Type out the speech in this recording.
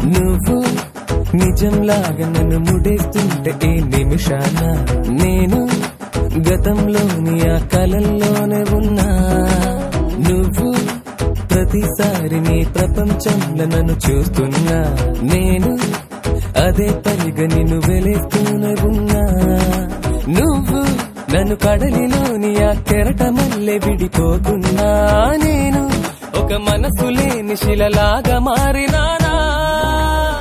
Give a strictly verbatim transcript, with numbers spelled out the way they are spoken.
నువ్వు నిజంలాగా నన్ను ముడేస్తుంటే ఈ నిమిషాన నేను గతంలోని ఆ కలల్లోనే ఉన్నా. నువ్వు ప్రతిసారి నీ ప్రపంచంలో నన్ను చూస్తున్నా, నేను అదే పనిగా నిన్ను వెలేస్తూనే ఉన్నా. నువ్వు నన్ను కడలిలోని ఆ కెరటమల్లె విడిపోతున్నా, నేను ఒక మనసు లేని శిలలాగా మారినా.